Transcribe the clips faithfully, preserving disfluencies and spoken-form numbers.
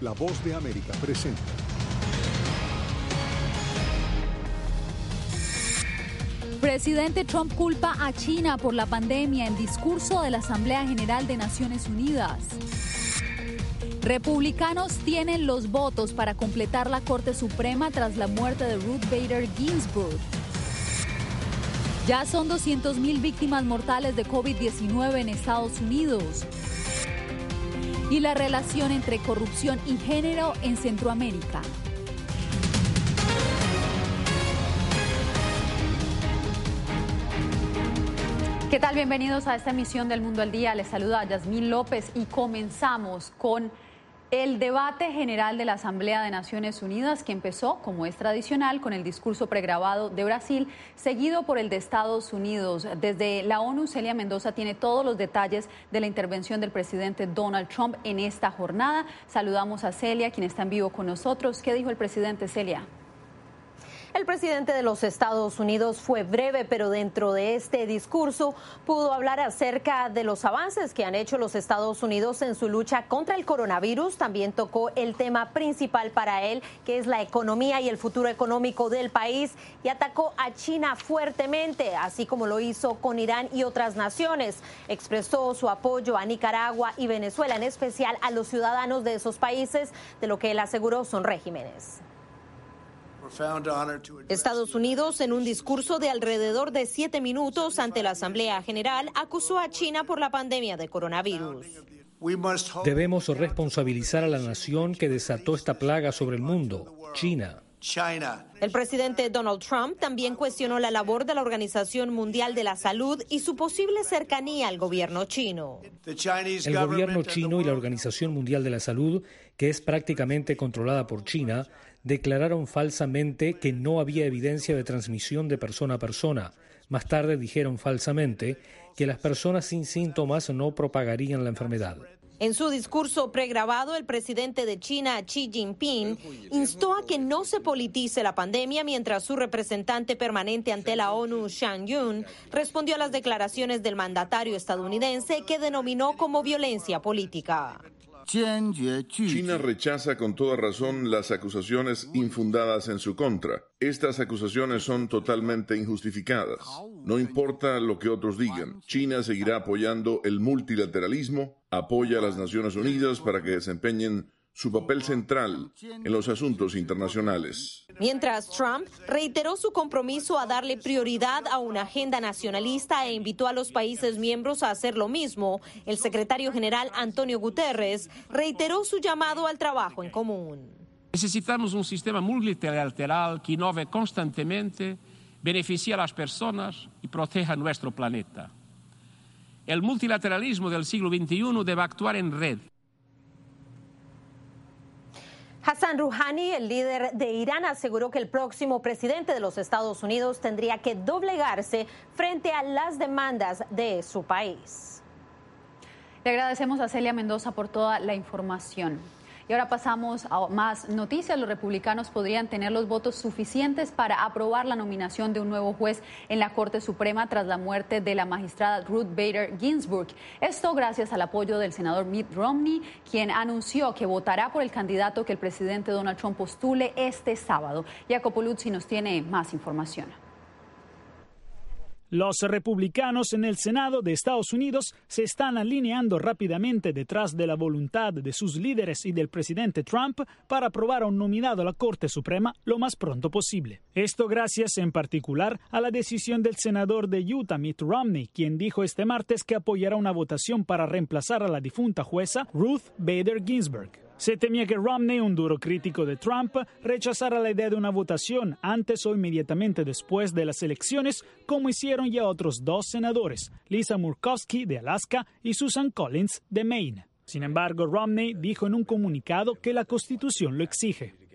La Voz de América presenta. Presidente Trump culpa a China por la pandemia en discurso de la Asamblea General de Naciones Unidas. Republicanos tienen los votos para completar la Corte Suprema tras la muerte de Ruth Bader Ginsburg. Ya son doscientas mil víctimas mortales de COVID diecinueve en Estados Unidos. Y la relación entre corrupción y género en Centroamérica. ¿Qué tal? Bienvenidos a esta emisión del Mundo al Día. Les saluda Yasmín López y comenzamos con el debate general de la Asamblea de Naciones Unidas, que empezó, como es tradicional, con el discurso pregrabado de Brasil, seguido por el de Estados Unidos. Desde la ONU, Celia Mendoza tiene todos los detalles de la intervención del presidente Donald Trump en esta jornada. Saludamos a Celia, quien está en vivo con nosotros. ¿Qué dijo el presidente, Celia? El presidente de los Estados Unidos fue breve, pero dentro de este discurso pudo hablar acerca de los avances que han hecho los Estados Unidos en su lucha contra el coronavirus. También tocó el tema principal para él, que es la economía y el futuro económico del país, y atacó a China fuertemente, así como lo hizo con Irán y otras naciones. Expresó su apoyo a Nicaragua y Venezuela, en especial a los ciudadanos de esos países, de lo que él aseguró son regímenes. Estados Unidos, en un discurso de alrededor de siete minutos ante la Asamblea General, acusó a China por la pandemia de coronavirus. Debemos responsabilizar a la nación que desató esta plaga sobre el mundo, China. El presidente Donald Trump también cuestionó la labor de la Organización Mundial de la Salud y su posible cercanía al gobierno chino. El gobierno chino y la Organización Mundial de la Salud, que es prácticamente controlada por China, declararon falsamente que no había evidencia de transmisión de persona a persona. Más tarde dijeron falsamente que las personas sin síntomas no propagarían la enfermedad. En su discurso pregrabado, el presidente de China, Xi Jinping, instó a que no se politice la pandemia, mientras su representante permanente ante la ONU, Zhang Yun, respondió a las declaraciones del mandatario estadounidense, que denominó como violencia política. China rechaza con toda razón las acusaciones infundadas en su contra. Estas acusaciones son totalmente injustificadas. No importa lo que otros digan, China seguirá apoyando el multilateralismo, apoya a las Naciones Unidas para que desempeñen su papel central en los asuntos internacionales. Mientras, Trump reiteró su compromiso a darle prioridad a una agenda nacionalista e invitó a los países miembros a hacer lo mismo. El secretario general Antonio Guterres reiteró su llamado al trabajo en común. Necesitamos un sistema multilateral que innove constantemente, beneficie a las personas y proteja nuestro planeta. El multilateralismo del siglo veintiuno debe actuar en red. Hassan Rouhani, el líder de Irán, aseguró que el próximo presidente de los Estados Unidos tendría que doblegarse frente a las demandas de su país. Le agradecemos a Celia Mendoza por toda la información. Y ahora pasamos a más noticias. Los republicanos podrían tener los votos suficientes para aprobar la nominación de un nuevo juez en la Corte Suprema tras la muerte de la magistrada Ruth Bader Ginsburg. Esto gracias al apoyo del senador Mitt Romney, quien anunció que votará por el candidato que el presidente Donald Trump postule este sábado. Jacopo Luzzi nos tiene más información. Los republicanos en el Senado de Estados Unidos se están alineando rápidamente detrás de la voluntad de sus líderes y del presidente Trump para aprobar a un nominado a la Corte Suprema lo más pronto posible. Esto gracias en particular a la decisión del senador de Utah, Mitt Romney, quien dijo este martes que apoyará una votación para reemplazar a la difunta jueza Ruth Bader Ginsburg. Se temía que Romney, un duro crítico de Trump, rechazara la idea de una votación antes o inmediatamente después de las elecciones, como hicieron ya otros dos senadores, Lisa Murkowski de Alaska y Susan Collins de Maine. Sin embargo, Romney dijo en un comunicado que la Constitución lo exige.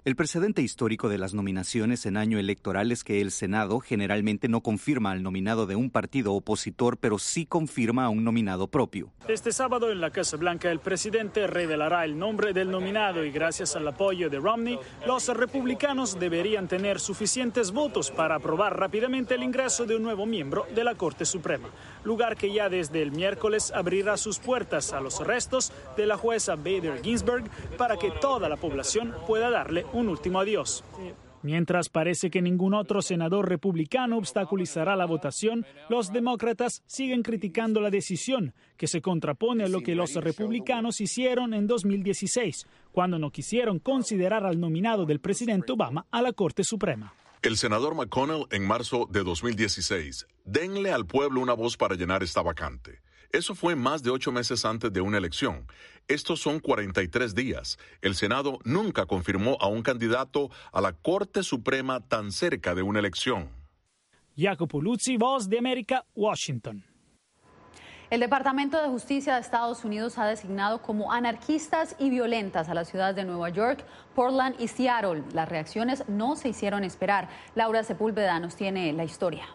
El precedente histórico de las nominaciones en año electoral es que el Senado generalmente no confirma al nominado de un partido opositor, pero sí confirma a un nominado propio. Este sábado en la Casa Blanca el presidente revelará el nombre del nominado y gracias al apoyo de Romney, los republicanos deberían tener suficientes votos para aprobar rápidamente el ingreso de un nuevo miembro de la Corte Suprema, lugar que ya desde el miércoles abrirá sus puertas a los restos de la jueza Bader Ginsburg para que toda la población pueda darle un último adiós. Mientras parece que ningún otro senador republicano obstaculizará la votación, los demócratas siguen criticando la decisión, que se contrapone a lo que los republicanos hicieron en dos mil dieciséis, cuando no quisieron considerar al nominado del presidente Obama a la Corte Suprema. El senador McConnell en marzo de dos mil dieciséis, denle al pueblo una voz para llenar esta vacante. Eso fue más de ocho meses antes de una elección. Estos son cuarenta y tres días. El Senado nunca confirmó a un candidato a la Corte Suprema tan cerca de una elección. Jacopo Luzzi, Voz de América, Washington. El Departamento de Justicia de Estados Unidos ha designado como anarquistas y violentas a las ciudades de Nueva York, Portland y Seattle. Las reacciones no se hicieron esperar. Laura Sepúlveda nos tiene la historia.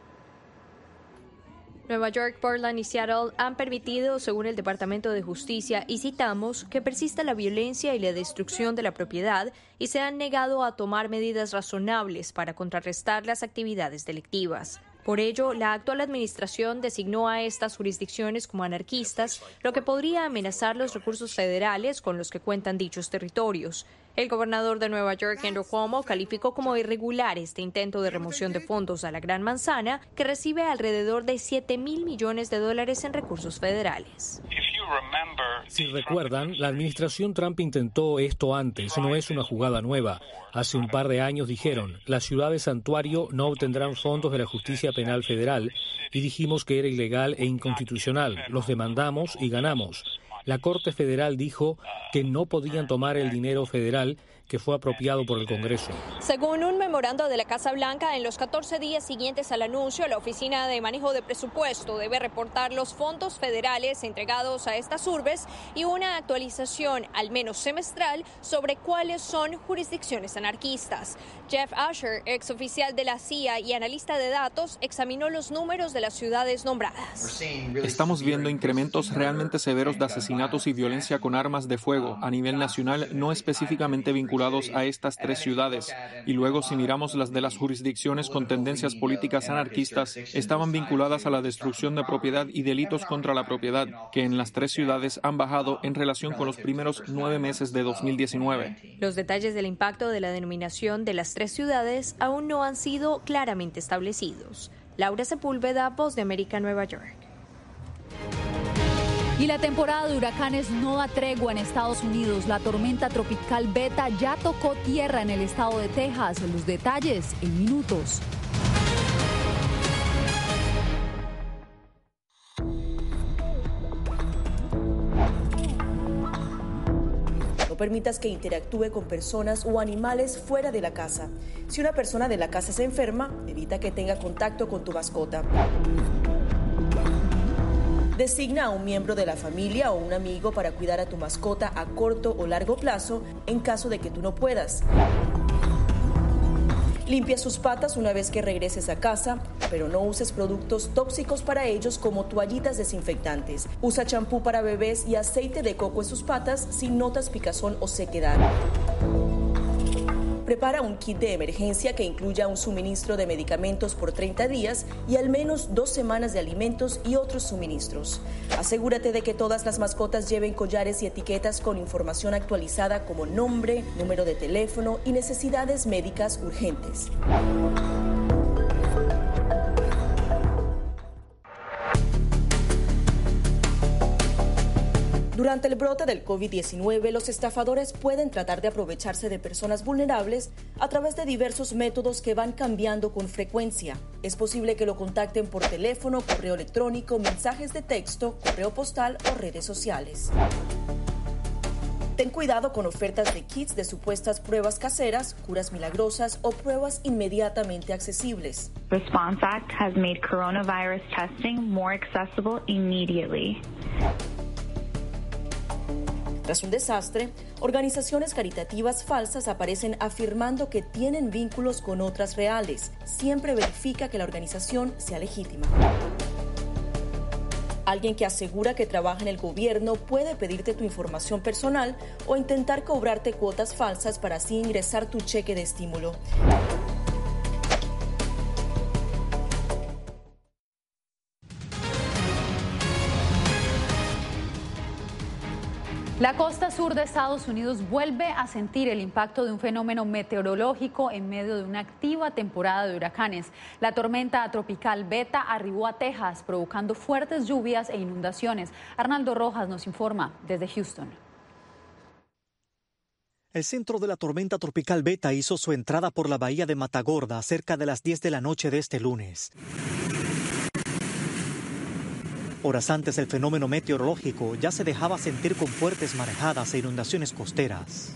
Nueva York, Portland y Seattle han permitido, según el Departamento de Justicia, y citamos, que persista la violencia y la destrucción de la propiedad y se han negado a tomar medidas razonables para contrarrestar las actividades delictivas. Por ello, la actual administración designó a estas jurisdicciones como anarquistas, lo que podría amenazar los recursos federales con los que cuentan dichos territorios. El gobernador de Nueva York, Andrew Cuomo, calificó como irregular este intento de remoción de fondos a la Gran Manzana, que recibe alrededor de siete mil millones de dólares en recursos federales. Si recuerdan, la administración Trump intentó esto antes, no es una jugada nueva. Hace un par de años dijeron, las ciudades santuario no obtendrán fondos de la justicia penal federal y dijimos que era ilegal e inconstitucional. Los demandamos y ganamos. La Corte Federal dijo que no podían tomar el dinero federal que fue apropiado por el Congreso. Según un memorando de la Casa Blanca, en los catorce días siguientes al anuncio, la Oficina de Manejo de Presupuesto debe reportar los fondos federales entregados a estas urbes y una actualización, al menos semestral, sobre cuáles son jurisdicciones anarquistas. Jeff Asher, exoficial de la C I A y analista de datos, examinó los números de las ciudades nombradas. Estamos viendo incrementos realmente severos de asesinatos y violencia con armas de fuego a nivel nacional, no específicamente vinculados a estas tres ciudades. Y luego, si miramos las de las jurisdicciones con tendencias políticas anarquistas, estaban vinculadas a la destrucción de propiedad y delitos contra la propiedad, que en las tres ciudades han bajado en relación con los primeros nueve meses de dos mil diecinueve. Los detalles del impacto de la denominación de las tres ciudades aún no han sido claramente establecidos. Laura Sepúlveda, Voz de América, Nueva York. Y la temporada de huracanes no da tregua en Estados Unidos. La tormenta tropical Beta ya tocó tierra en el estado de Texas. Los detalles en minutos. No permitas que interactúe con personas o animales fuera de la casa. Si una persona de la casa se enferma, evita que tenga contacto con tu mascota. Designa a un miembro de la familia o un amigo para cuidar a tu mascota a corto o largo plazo en caso de que tú no puedas. Limpia sus patas una vez que regreses a casa, pero no uses productos tóxicos para ellos como toallitas desinfectantes. Usa champú para bebés y aceite de coco en sus patas si notas picazón o sequedad. Prepara un kit de emergencia que incluya un suministro de medicamentos por treinta días y al menos dos semanas de alimentos y otros suministros. Asegúrate de que todas las mascotas lleven collares y etiquetas con información actualizada como nombre, número de teléfono y necesidades médicas urgentes. Durante el brote del COVID diecinueve, los estafadores pueden tratar de aprovecharse de personas vulnerables a través de diversos métodos que van cambiando con frecuencia. Es posible que lo contacten por teléfono, correo electrónico, mensajes de texto, correo postal o redes sociales. Ten cuidado con ofertas de kits de supuestas pruebas caseras, curas milagrosas o pruebas inmediatamente accesibles. Response Act has made coronavirus testing more accessible immediately. Tras un desastre, organizaciones caritativas falsas aparecen afirmando que tienen vínculos con otras reales. Siempre verifica que la organización sea legítima. Alguien que asegura que trabaja en el gobierno puede pedirte tu información personal o intentar cobrarte cuotas falsas para así ingresar tu cheque de estímulo. La costa sur de Estados Unidos vuelve a sentir el impacto de un fenómeno meteorológico en medio de una activa temporada de huracanes. La tormenta tropical Beta arribó a Texas, provocando fuertes lluvias e inundaciones. Arnaldo Rojas nos informa desde Houston. El centro de la tormenta tropical Beta hizo su entrada por la bahía de Matagorda cerca de las diez de la noche de este lunes. Horas antes, el fenómeno meteorológico ya se dejaba sentir con fuertes marejadas e inundaciones costeras.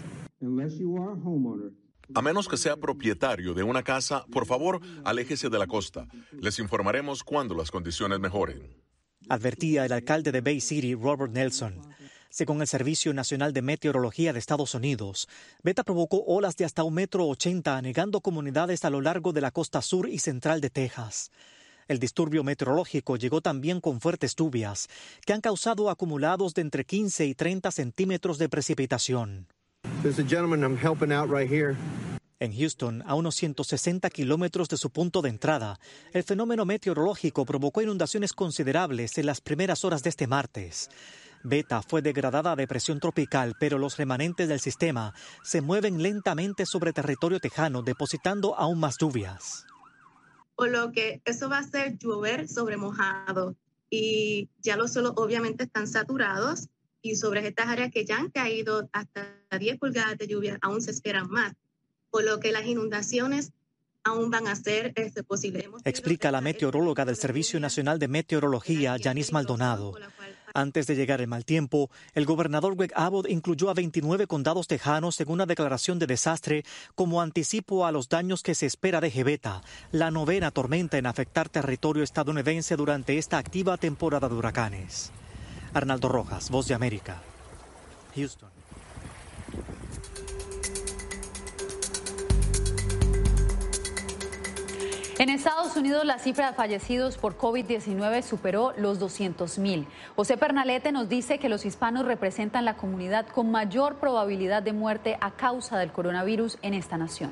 A menos que sea propietario de una casa, por favor, aléjese de la costa. Les informaremos cuando las condiciones mejoren. Advertía el alcalde de Bay City, Robert Nelson. Según el Servicio Nacional de Meteorología de Estados Unidos, Beta provocó olas de hasta un metro ochenta, anegando comunidades a lo largo de la costa sur y central de Texas. El disturbio meteorológico llegó también con fuertes lluvias, que han causado acumulados de entre quince y treinta centímetros de precipitación. En Houston, a unos ciento sesenta kilómetros de su punto de entrada, el fenómeno meteorológico provocó inundaciones considerables en las primeras horas de este martes. Beta fue degradada a depresión tropical, pero los remanentes del sistema se mueven lentamente sobre territorio tejano, depositando aún más lluvias. Por lo que eso va a hacer llover sobre mojado y ya los suelos obviamente están saturados y sobre estas áreas que ya han caído hasta diez pulgadas de lluvia aún se esperan más, por lo que las inundaciones aún van a ser este, posibles. Explica la meteoróloga del Servicio Nacional de Meteorología, Yanis Maldonado. Antes de llegar el mal tiempo, el gobernador Greg Abbott incluyó a veintinueve condados tejanos en una declaración de desastre como anticipo a los daños que se espera de Beta, la novena tormenta en afectar territorio estadounidense durante esta activa temporada de huracanes. Arnaldo Rojas, Voz de América, Houston. En Estados Unidos, la cifra de fallecidos por COVID diecinueve superó los doscientos mil. José Pernalete nos dice que los hispanos representan la comunidad con mayor probabilidad de muerte a causa del coronavirus en esta nación.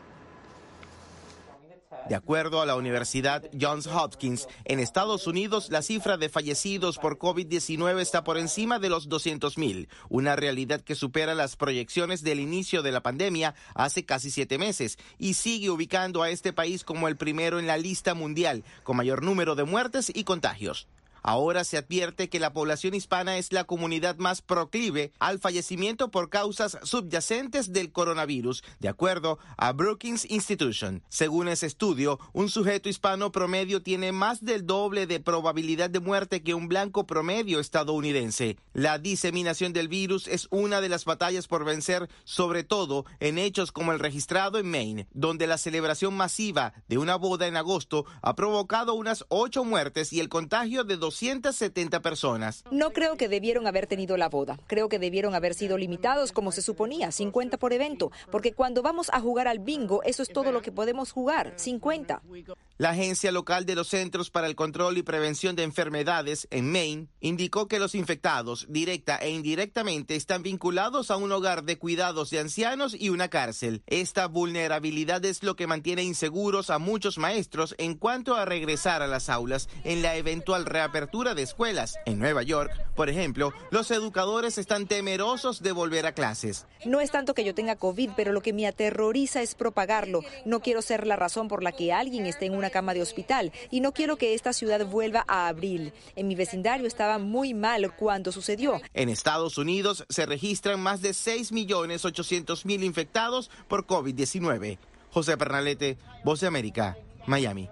De acuerdo a la Universidad Johns Hopkins, en Estados Unidos la cifra de fallecidos por COVID diecinueve está por encima de los doscientos mil, una realidad que supera las proyecciones del inicio de la pandemia hace casi siete meses y sigue ubicando a este país como el primero en la lista mundial con mayor número de muertes y contagios. Ahora se advierte que la población hispana es la comunidad más proclive al fallecimiento por causas subyacentes del coronavirus, de acuerdo a Brookings Institution. Según ese estudio, un sujeto hispano promedio tiene más del doble de probabilidad de muerte que un blanco promedio estadounidense. La diseminación del virus es una de las batallas por vencer, sobre todo en hechos como el registrado en Maine, donde la celebración masiva de una boda en agosto ha provocado unas ocho muertes y el contagio de doscientas setenta personas. No creo que debieron haber tenido la boda. Creo que debieron haber sido limitados como se suponía, cincuenta por evento, porque cuando vamos a jugar al bingo, eso es todo lo que podemos jugar, cincuenta. La agencia local de los Centros para el Control y Prevención de Enfermedades en Maine indicó que los infectados, directa e indirectamente, están vinculados a un hogar de cuidados de ancianos y una cárcel. Esta vulnerabilidad es lo que mantiene inseguros a muchos maestros en cuanto a regresar a las aulas en la eventual reapertura de escuelas. En Nueva York, por ejemplo, los educadores están temerosos de volver a clases. No es tanto que yo tenga COVID, pero lo que me aterroriza es propagarlo. No quiero ser la razón por la que alguien esté en una cama de hospital y no quiero que esta ciudad vuelva a abrir. En mi vecindario estaba muy mal cuando sucedió. En Estados Unidos se registran más de seis millones ochocientos mil infectados por COVID diecinueve. José Pernalete, Voz de América, Miami.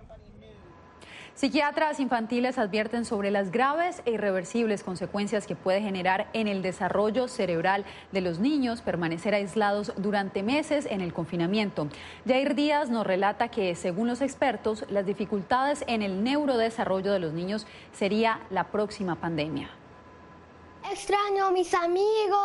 Psiquiatras infantiles advierten sobre las graves e irreversibles consecuencias que puede generar en el desarrollo cerebral de los niños permanecer aislados durante meses en el confinamiento. Jair Díaz nos relata que, según los expertos, las dificultades en el neurodesarrollo de los niños sería la próxima pandemia. Extraño a mis amigos,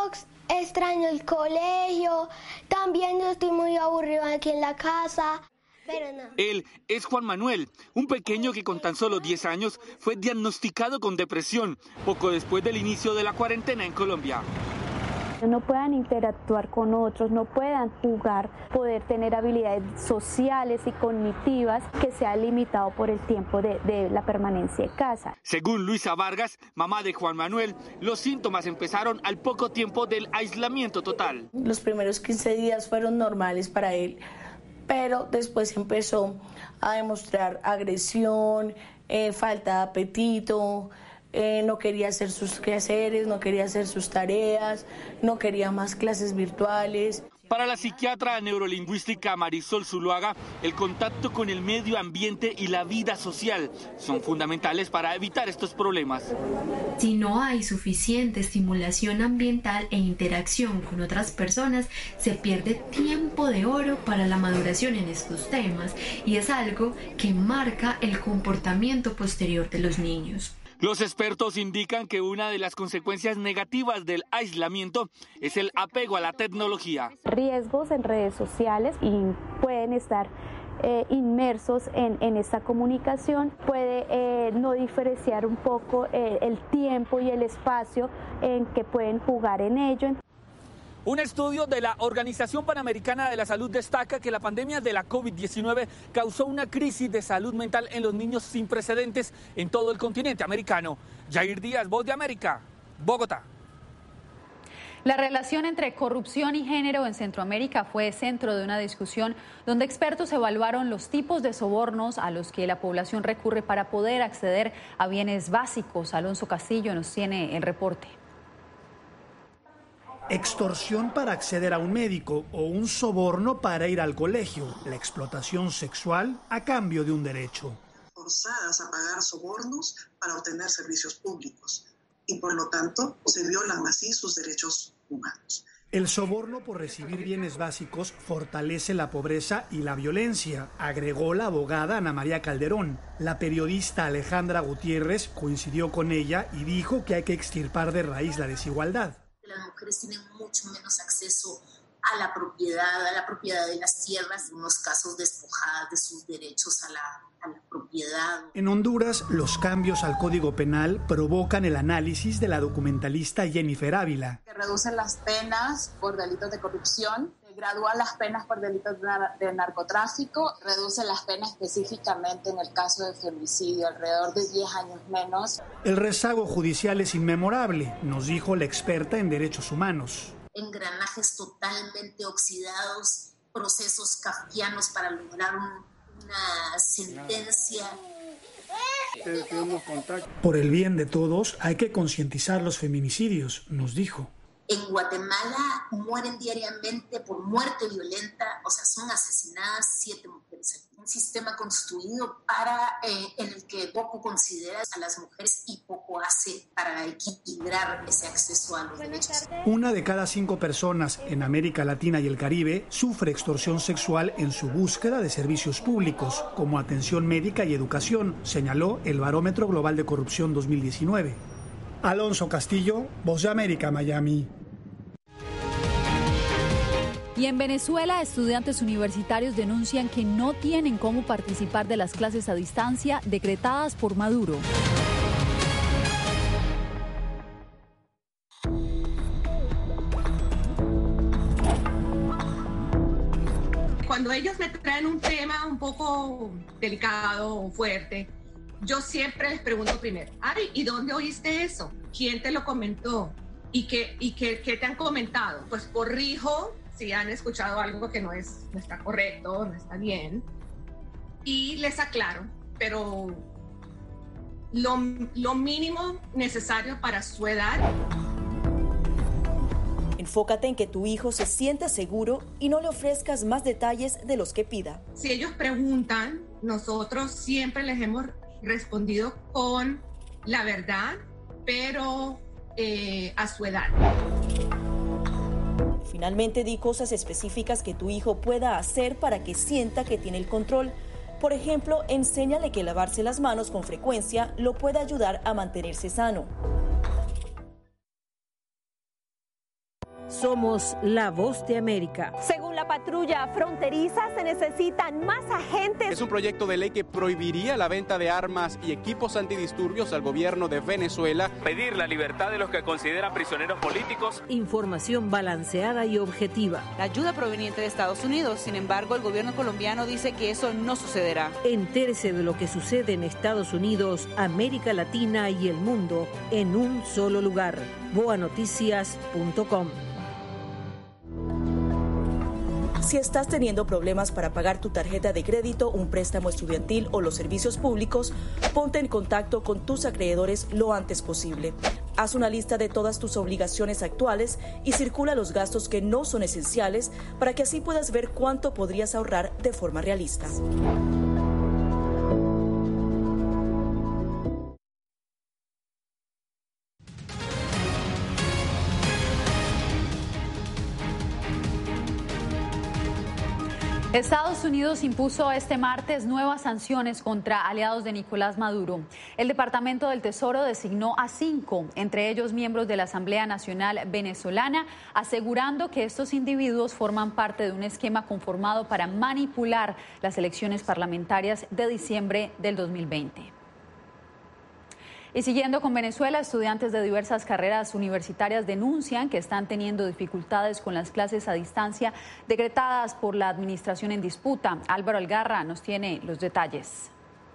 extraño el colegio, también yo estoy muy aburrido aquí en la casa. Pero no. Él es Juan Manuel, un pequeño que con tan solo diez años fue diagnosticado con depresión poco después del inicio de la cuarentena en Colombia. No puedan interactuar con otros, no puedan jugar, poder tener habilidades sociales y cognitivas que sea limitado por el tiempo de, de la permanencia en casa. Según Luisa Vargas, mamá de Juan Manuel, los síntomas empezaron al poco tiempo del aislamiento total. Los primeros quince días fueron normales para él, pero después empezó a demostrar agresión, eh, falta de apetito, eh, no quería hacer sus quehaceres, no quería hacer sus tareas, no quería más clases virtuales. Para la psiquiatra neurolingüística Marisol Zuluaga, el contacto con el medio ambiente y la vida social son fundamentales para evitar estos problemas. Si no hay suficiente estimulación ambiental e interacción con otras personas, se pierde tiempo de oro para la maduración en estos temas y es algo que marca el comportamiento posterior de los niños. Los expertos indican que una de las consecuencias negativas del aislamiento es el apego a la tecnología. Riesgos en redes sociales y pueden estar eh, inmersos en, en esta comunicación, puede eh, no diferenciar un poco eh, el tiempo y el espacio en que pueden jugar en ello. Un estudio de la Organización Panamericana de la Salud destaca que la pandemia de la COVID diecinueve causó una crisis de salud mental en los niños sin precedentes en todo el continente americano. Jair Díaz, Voz de América, Bogotá. La relación entre corrupción y género en Centroamérica fue centro de una discusión donde expertos evaluaron los tipos de sobornos a los que la población recurre para poder acceder a bienes básicos. Alonso Castillo nos tiene el reporte. Extorsión para acceder a un médico o un soborno para ir al colegio. La explotación sexual a cambio de un derecho. Forzadas a pagar sobornos para obtener servicios públicos y por lo tanto se violan así sus derechos humanos. El soborno por recibir bienes básicos fortalece la pobreza y la violencia, agregó la abogada Ana María Calderón. La periodista Alejandra Gutiérrez coincidió con ella y dijo que hay que extirpar de raíz la desigualdad. Las mujeres tienen mucho menos acceso a la propiedad, a la propiedad de las tierras, en unos casos despojadas de sus derechos a la, a la propiedad. En Honduras, los cambios al Código Penal provocan el análisis de la documentalista Jennifer Ávila. Se reducen las penas por delitos de corrupción, se gradúan las penas por delitos de narcotráfico, reducen las penas específicamente en el caso de femicidio, alrededor de diez años menos. El rezago judicial es inmemorable, nos dijo la experta en derechos humanos. Engranajes totalmente oxidados, procesos kafkianos para lograr un, una sentencia. Por el bien de todos hay que concientizar los feminicidios, nos dijo. En Guatemala mueren diariamente por muerte violenta, o sea, son asesinadas siete mujeres. Un sistema construido para eh, en el que poco considera a las mujeres y poco hace para equilibrar ese acceso a los derechos. Una de cada cinco personas en América Latina y el Caribe sufre extorsión sexual en su búsqueda de servicios públicos, como atención médica y educación, señaló el Barómetro Global de Corrupción dos mil diecinueve. Alonso Castillo, Voz de América, Miami. Y en Venezuela, estudiantes universitarios denuncian que no tienen cómo participar de las clases a distancia decretadas por Maduro. Cuando ellos me traen un tema un poco delicado o fuerte, yo siempre les pregunto primero, ay, ¿y dónde oíste eso? ¿Quién te lo comentó? ¿Y qué, y qué, qué te han comentado? Pues corrijo si han escuchado algo que no, es, no está correcto, no está bien, y les aclaro, pero lo, lo mínimo necesario para su edad. Enfócate en que tu hijo se sienta seguro y no le ofrezcas más detalles de los que pida. Si ellos preguntan, nosotros siempre les hemos respondido con la verdad, pero eh, a su edad. Finalmente, di cosas específicas que tu hijo pueda hacer para que sienta que tiene el control. Por ejemplo, enséñale que lavarse las manos con frecuencia lo puede ayudar a mantenerse sano. Somos la voz de América. Según la patrulla fronteriza, se necesitan más agentes. Es un proyecto de ley que prohibiría la venta de armas y equipos antidisturbios al gobierno de Venezuela. Pedir la libertad de los que consideran prisioneros políticos. Información balanceada y objetiva. La ayuda proveniente de Estados Unidos, sin embargo, el gobierno colombiano dice que eso no sucederá. Entérese de lo que sucede en Estados Unidos, América Latina y el mundo en un solo lugar. boa noticias punto com. Si estás teniendo problemas para pagar tu tarjeta de crédito, un préstamo estudiantil o los servicios públicos, ponte en contacto con tus acreedores lo antes posible. Haz una lista de todas tus obligaciones actuales y circula los gastos que no son esenciales para que así puedas ver cuánto podrías ahorrar de forma realista. Estados Unidos impuso este martes nuevas sanciones contra aliados de Nicolás Maduro. El Departamento del Tesoro designó a cinco, entre ellos miembros de la Asamblea Nacional Venezolana, asegurando que estos individuos forman parte de un esquema conformado para manipular las elecciones parlamentarias de diciembre del dos mil veinte. Y siguiendo con Venezuela, estudiantes de diversas carreras universitarias denuncian que están teniendo dificultades con las clases a distancia decretadas por la administración en disputa. Álvaro Algarra nos tiene los detalles.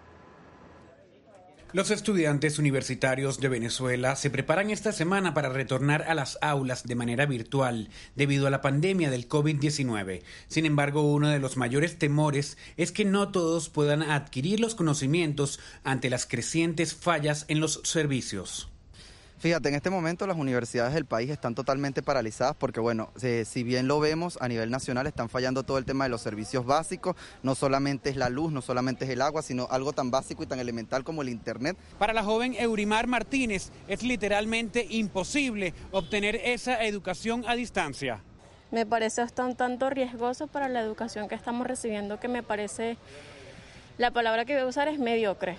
Los estudiantes universitarios de Venezuela se preparan esta semana para retornar a las aulas de manera virtual debido a la pandemia del COVID diecinueve. Sin embargo, uno de los mayores temores es que no todos puedan adquirir los conocimientos ante las crecientes fallas en los servicios. Fíjate, en este momento las universidades del país están totalmente paralizadas porque, bueno, eh, si bien lo vemos a nivel nacional, están fallando todo el tema de los servicios básicos, no solamente es la luz, no solamente es el agua, sino algo tan básico y tan elemental como el internet. Para la joven Eurimar Martínez es literalmente imposible obtener esa educación a distancia. Me parece hasta un tanto riesgoso para la educación que estamos recibiendo, que me parece, la palabra que voy a usar es mediocre.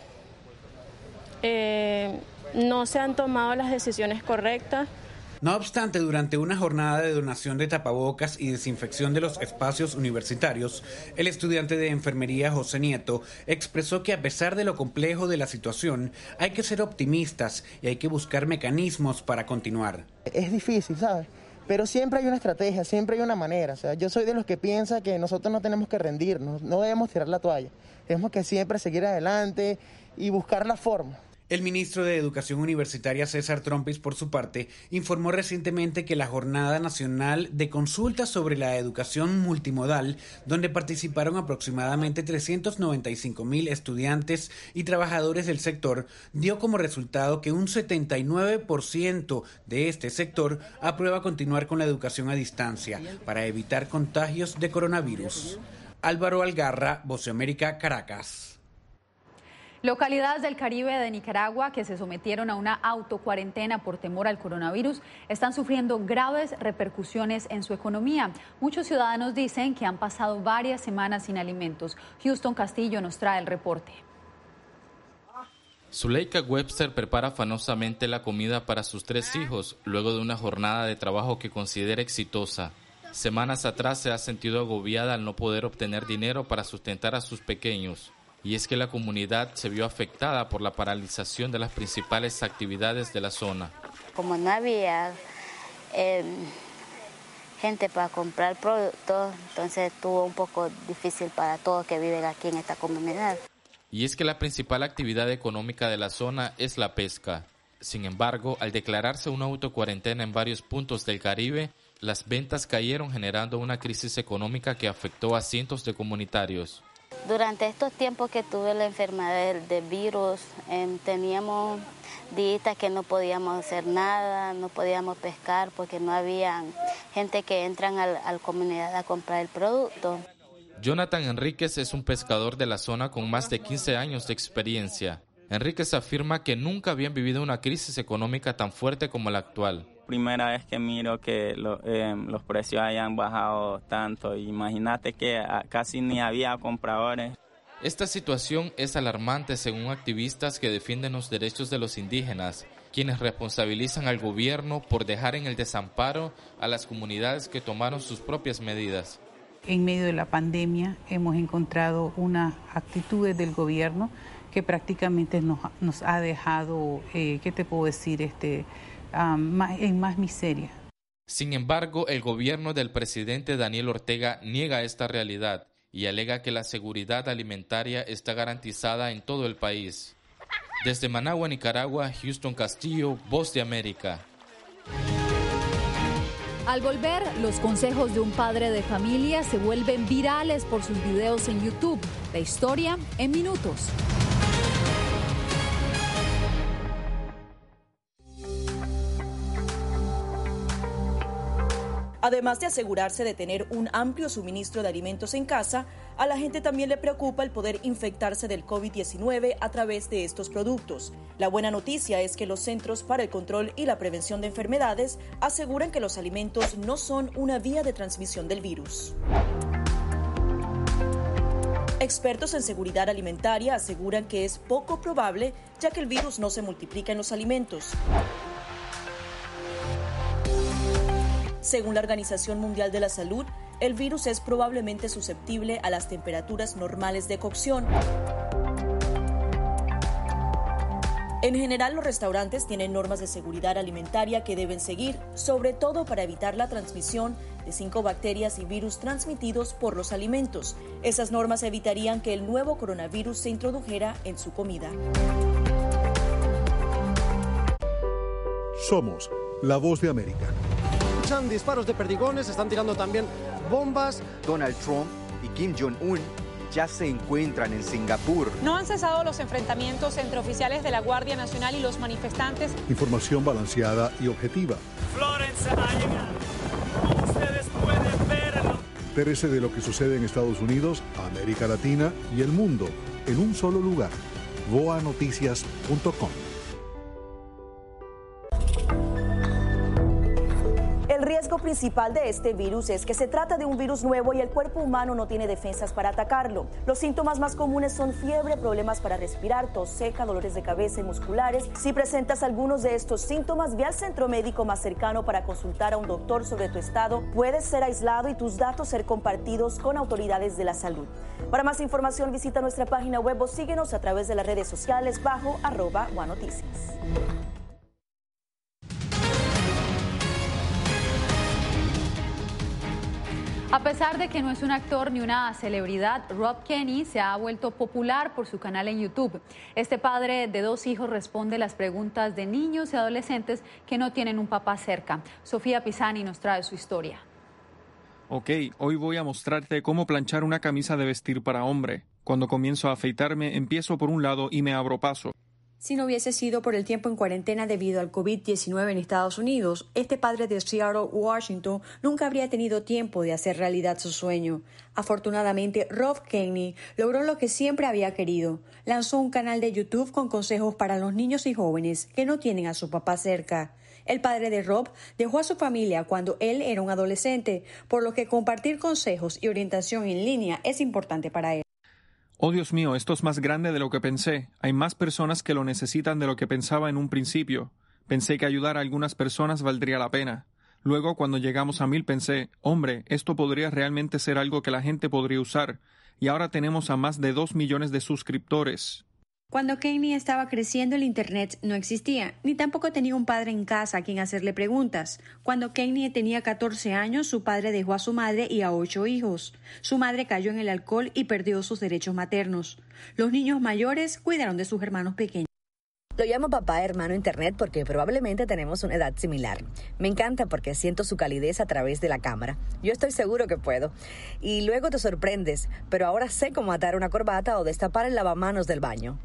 Eh... No se han tomado las decisiones correctas. No obstante, durante una jornada de donación de tapabocas y desinfección de los espacios universitarios, el estudiante de enfermería José Nieto expresó que a pesar de lo complejo de la situación, hay que ser optimistas y hay que buscar mecanismos para continuar. Es difícil, ¿sabes? Pero siempre hay una estrategia, siempre hay una manera. O sea, yo soy de los que piensa que nosotros no tenemos que rendirnos, no debemos tirar la toalla. Tenemos que siempre seguir adelante y buscar la forma. El ministro de Educación Universitaria, César Trompis, por su parte, informó recientemente que la Jornada Nacional de Consultas sobre la Educación Multimodal, donde participaron aproximadamente trescientos noventa y cinco mil estudiantes y trabajadores del sector, dio como resultado que un setenta y nueve por ciento de este sector aprueba continuar con la educación a distancia para evitar contagios de coronavirus. Álvaro Algarra, Voz de América, Caracas. Localidades del Caribe de Nicaragua que se sometieron a una autocuarentena por temor al coronavirus están sufriendo graves repercusiones en su economía. Muchos ciudadanos dicen que han pasado varias semanas sin alimentos. Houston Castillo nos trae el reporte. Zuleika Webster prepara afanosamente la comida para sus tres hijos luego de una jornada de trabajo que considera exitosa. Semanas atrás se ha sentido agobiada al no poder obtener dinero para sustentar a sus pequeños. Y es que la comunidad se vio afectada por la paralización de las principales actividades de la zona. Como no había eh, gente para comprar productos, entonces estuvo un poco difícil para todos que viven aquí en esta comunidad. Y es que la principal actividad económica de la zona es la pesca. Sin embargo, al declararse una autocuarentena en varios puntos del Caribe, las ventas cayeron generando una crisis económica que afectó a cientos de comunitarios. Durante estos tiempos que tuve la enfermedad del, del virus, eh, teníamos días que no podíamos hacer nada, no podíamos pescar porque no había gente que entran a la comunidad a comprar el producto. Jonathan Enríquez es un pescador de la zona con más de quince años de experiencia. Enríquez afirma que nunca habían vivido una crisis económica tan fuerte como la actual. Primera vez que miro que lo, eh, los precios hayan bajado tanto. Imagínate que casi ni había compradores. Esta situación es alarmante según activistas que defienden los derechos de los indígenas, quienes responsabilizan al gobierno por dejar en el desamparo a las comunidades que tomaron sus propias medidas. En medio de la pandemia hemos encontrado unas actitudes del gobierno que prácticamente nos, nos ha dejado, eh, ¿qué te puedo decir?, este, um, más, en más miseria. Sin embargo, el gobierno del presidente Daniel Ortega niega esta realidad y alega que la seguridad alimentaria está garantizada en todo el país. Desde Managua, Nicaragua, Houston Castillo, Voz de América. Al volver, los consejos de un padre de familia se vuelven virales por sus videos en YouTube. La historia en minutos. Además de asegurarse de tener un amplio suministro de alimentos en casa, a la gente también le preocupa el poder infectarse del COVID diecinueve a través de estos productos. La buena noticia es que los Centros para el Control y la Prevención de Enfermedades aseguran que los alimentos no son una vía de transmisión del virus. Expertos en seguridad alimentaria aseguran que es poco probable, ya que el virus no se multiplica en los alimentos. Según la Organización Mundial de la Salud, el virus es probablemente susceptible a las temperaturas normales de cocción. En general, los restaurantes tienen normas de seguridad alimentaria que deben seguir, sobre todo para evitar la transmisión de cinco bacterias y virus transmitidos por los alimentos. Esas normas evitarían que el nuevo coronavirus se introdujera en su comida. Somos la Voz de América. Escuchan disparos de perdigones, están tirando también bombas. Donald Trump y Kim Jong-un ya se encuentran en Singapur. No han cesado los enfrentamientos entre oficiales de la Guardia Nacional y los manifestantes. Información balanceada y objetiva. Florence ha llegado. Ustedes pueden verlo. Entérese de lo que sucede en Estados Unidos, América Latina y el mundo en un solo lugar. voa noticias punto com. El riesgo principal de este virus es que se trata de un virus nuevo y el cuerpo humano no tiene defensas para atacarlo. Los síntomas más comunes son fiebre, problemas para respirar, tos seca, dolores de cabeza y musculares. Si presentas algunos de estos síntomas, ve al centro médico más cercano para consultar a un doctor sobre tu estado. Puedes ser aislado y tus datos ser compartidos con autoridades de la salud. Para más información, visita nuestra página web o síguenos a través de las redes sociales bajo arroba Voa Noticias. A pesar de que no es un actor ni una celebridad, Rob Kenney se ha vuelto popular por su canal en YouTube. Este padre de dos hijos responde las preguntas de niños y adolescentes que no tienen un papá cerca. Sofía Pisani nos trae su historia. Ok, hoy voy a mostrarte cómo planchar una camisa de vestir para hombre. Cuando comienzo a afeitarme, empiezo por un lado y me abro paso. Si no hubiese sido por el tiempo en cuarentena debido al COVID diecinueve en Estados Unidos, este padre de Seattle, Washington, nunca habría tenido tiempo de hacer realidad su sueño. Afortunadamente, Rob Kenney logró lo que siempre había querido. Lanzó un canal de YouTube con consejos para los niños y jóvenes que no tienen a su papá cerca. El padre de Rob dejó a su familia cuando él era un adolescente, por lo que compartir consejos y orientación en línea es importante para él. Oh, Dios mío, esto es más grande de lo que pensé. Hay más personas que lo necesitan de lo que pensaba en un principio. Pensé que ayudar a algunas personas valdría la pena. Luego, cuando llegamos a mil, pensé, hombre, esto podría realmente ser algo que la gente podría usar. Y ahora tenemos a más de dos millones de suscriptores. Cuando Kenney estaba creciendo, el Internet no existía, ni tampoco tenía un padre en casa a quien hacerle preguntas. Cuando Kenney tenía catorce años, su padre dejó a su madre y a ocho hijos. Su madre cayó en el alcohol y perdió sus derechos maternos. Los niños mayores cuidaron de sus hermanos pequeños. Lo llamo papá hermano Internet porque probablemente tenemos una edad similar. Me encanta porque siento su calidez a través de la cámara. Yo estoy seguro que puedo. Y luego te sorprendes, pero ahora sé cómo atar una corbata o destapar el lavamanos del baño.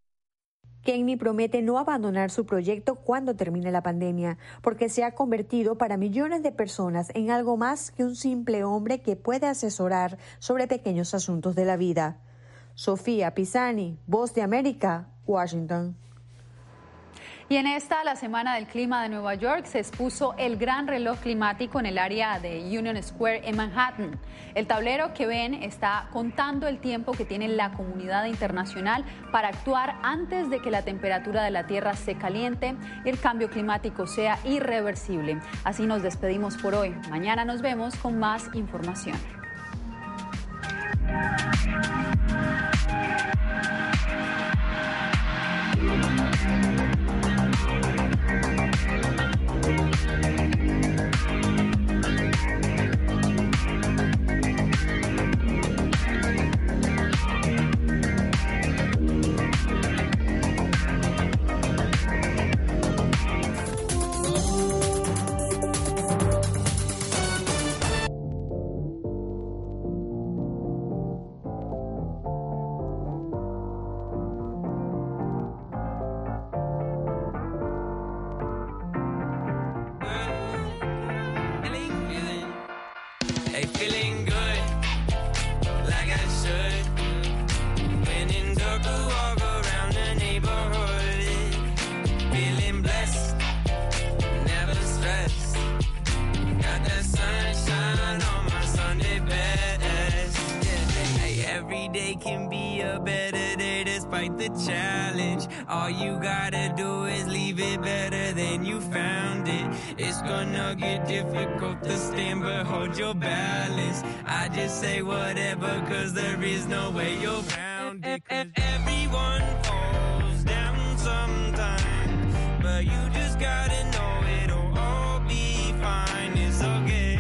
Kenney promete no abandonar su proyecto cuando termine la pandemia, porque se ha convertido para millones de personas en algo más que un simple hombre que puede asesorar sobre pequeños asuntos de la vida. Sofía Pisani, Voz de América, Washington. Y en esta, la Semana del Clima de Nueva York, se expuso el gran reloj climático en el área de Union Square en Manhattan. El tablero que ven está contando el tiempo que tiene la comunidad internacional para actuar antes de que la temperatura de la Tierra se caliente y el cambio climático sea irreversible. Así nos despedimos por hoy. Mañana nos vemos con más información. All you gotta do is leave it better than you found it. It's gonna get difficult to stand, but hold your balance. I just say whatever, cause there is no way you're around it. Everyone falls down sometime, but you just gotta know it'll all be fine. It's okay.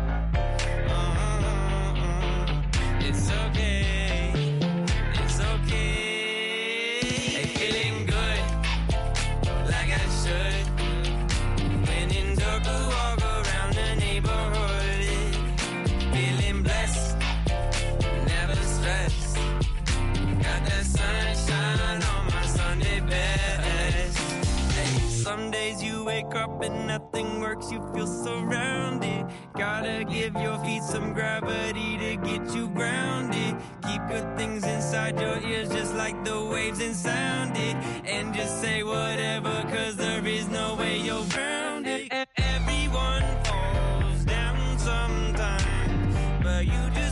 Uh-uh-uh. It's okay. It's okay. Some days you wake up and nothing works, you feel surrounded. Gotta give your feet some gravity to get you grounded. Keep good things inside your ears just like the waves and sound it. And just say whatever, cause there is no way you're grounded. Everyone falls down sometime, but you just